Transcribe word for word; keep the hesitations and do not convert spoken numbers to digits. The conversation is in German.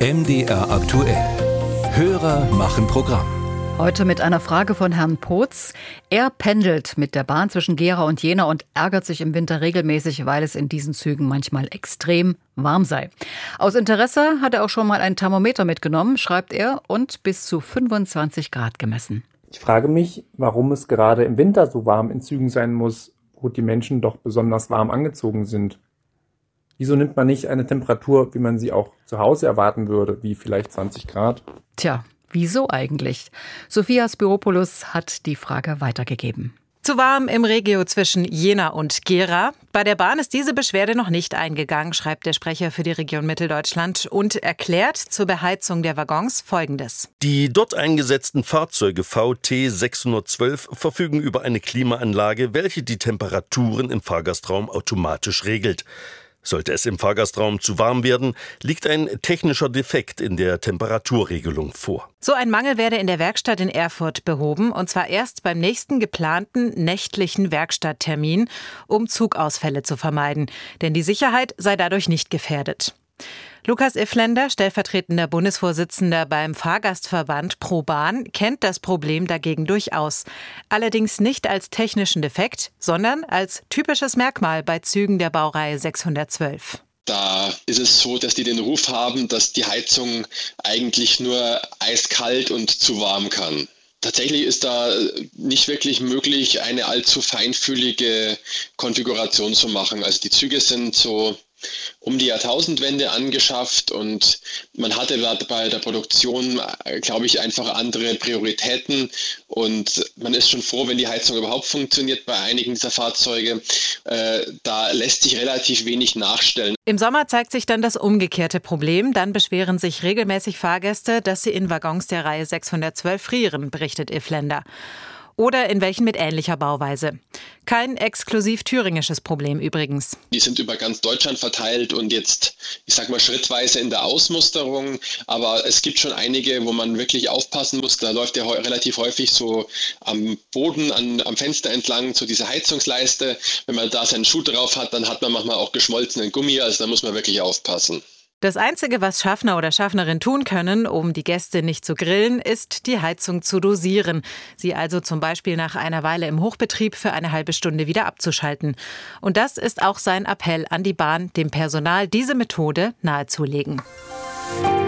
M D R aktuell. Hörer machen Programm. Heute mit einer Frage von Herrn Potz. Er pendelt mit der Bahn zwischen Gera und Jena und ärgert sich im Winter regelmäßig, weil es in diesen Zügen manchmal extrem warm sei. Aus Interesse hat er auch schon mal ein Thermometer mitgenommen, schreibt er, und bis zu fünfundzwanzig Grad gemessen. Ich frage mich, warum es gerade im Winter so warm in Zügen sein muss, wo die Menschen doch besonders warm angezogen sind. Wieso nimmt man nicht eine Temperatur, wie man sie auch zu Hause erwarten würde, wie vielleicht zwanzig Grad? Tja, wieso eigentlich? Sophia Spiropoulos hat die Frage weitergegeben. Zu warm im Regio zwischen Jena und Gera. Bei der Bahn ist diese Beschwerde noch nicht eingegangen, schreibt der Sprecher für die Region Mitteldeutschland und erklärt zur Beheizung der Waggons Folgendes. Die dort eingesetzten Fahrzeuge V T sechshundertzwölf verfügen über eine Klimaanlage, welche die Temperaturen im Fahrgastraum automatisch regelt. Sollte es im Fahrgastraum zu warm werden, liegt ein technischer Defekt in der Temperaturregelung vor. So ein Mangel werde in der Werkstatt in Erfurt behoben, und zwar erst beim nächsten geplanten nächtlichen Werkstatttermin, um Zugausfälle zu vermeiden. Denn die Sicherheit sei dadurch nicht gefährdet. Lukas Iffländer, stellvertretender Bundesvorsitzender beim Fahrgastverband ProBahn, kennt das Problem dagegen durchaus. Allerdings nicht als technischen Defekt, sondern als typisches Merkmal bei Zügen der Baureihe sechshundertzwölf. Da ist es so, dass die den Ruf haben, dass die Heizung eigentlich nur eiskalt und zu warm kann. Tatsächlich ist da nicht wirklich möglich, eine allzu feinfühlige Konfiguration zu machen. Also die Züge sind so um die Jahrtausendwende angeschafft und man hatte bei der Produktion, glaube ich, einfach andere Prioritäten und man ist schon froh, wenn die Heizung überhaupt funktioniert bei einigen dieser Fahrzeuge. Äh, da lässt sich relativ wenig nachstellen. Im Sommer zeigt sich dann das umgekehrte Problem. Dann beschweren sich regelmäßig Fahrgäste, dass sie in Waggons der Reihe sechshundertzwölf frieren, berichtet Iffländer. Oder in welchen mit ähnlicher Bauweise. Kein exklusiv thüringisches Problem übrigens. Die sind über ganz Deutschland verteilt und jetzt, ich sag mal, schrittweise in der Ausmusterung. Aber es gibt schon einige, wo man wirklich aufpassen muss. Da läuft ja relativ häufig so am Boden, an, am Fenster entlang so diese Heizungsleiste. Wenn man da seinen Schuh drauf hat, dann hat man manchmal auch geschmolzenen Gummi. Also da muss man wirklich aufpassen. Das Einzige, was Schaffner oder Schaffnerin tun können, um die Gäste nicht zu grillen, ist, die Heizung zu dosieren. Sie also zum Beispiel nach einer Weile im Hochbetrieb für eine halbe Stunde wieder abzuschalten. Und das ist auch sein Appell an die Bahn, dem Personal diese Methode nahezulegen.